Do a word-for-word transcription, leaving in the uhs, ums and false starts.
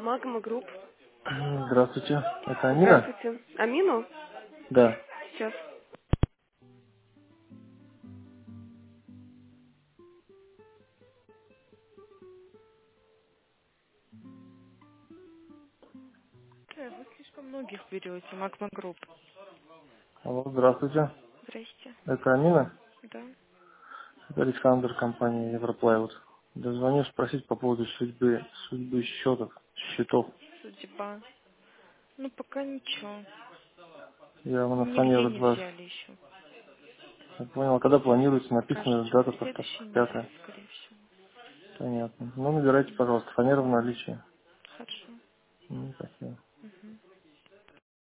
Магма Групп. Здравствуйте. Это Амина? Здравствуйте. Амину? Да. Сейчас. Э, Вы слишком многих берете, Магма Групп. Алло, здравствуйте. Здрасте. Это Амина? Да. Это Александр, компания Европлайвуд. Дозвоню спросить по поводу судьбы, судьбы счетов, счетов. Судьба. Ну, пока ничего. Я на Нигде фанеру от не вас. взяли еще. Я понял, а когда планируется, написано Кажется, дата в просто следующий месяц, пятая. скорее всего. Понятно. Ну, набирайте, пожалуйста, фанеру в наличии. Хорошо. Ну, спасибо. Угу.